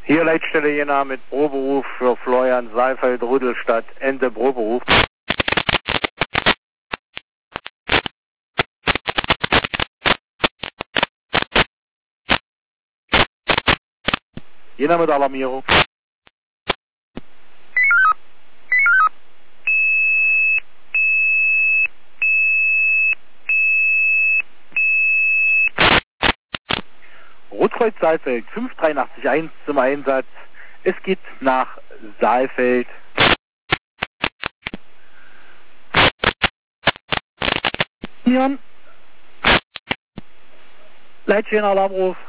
Hier Leitstelle Jena mit Proberuf für Florian Saalfeld, Rüdelstadt, Ende Proberuf. Jena mit Alarmierung. Rotkreuz Saalfeld 5381 zum Einsatz. Es geht nach Saalfeld. Leitstellen Alarmruf.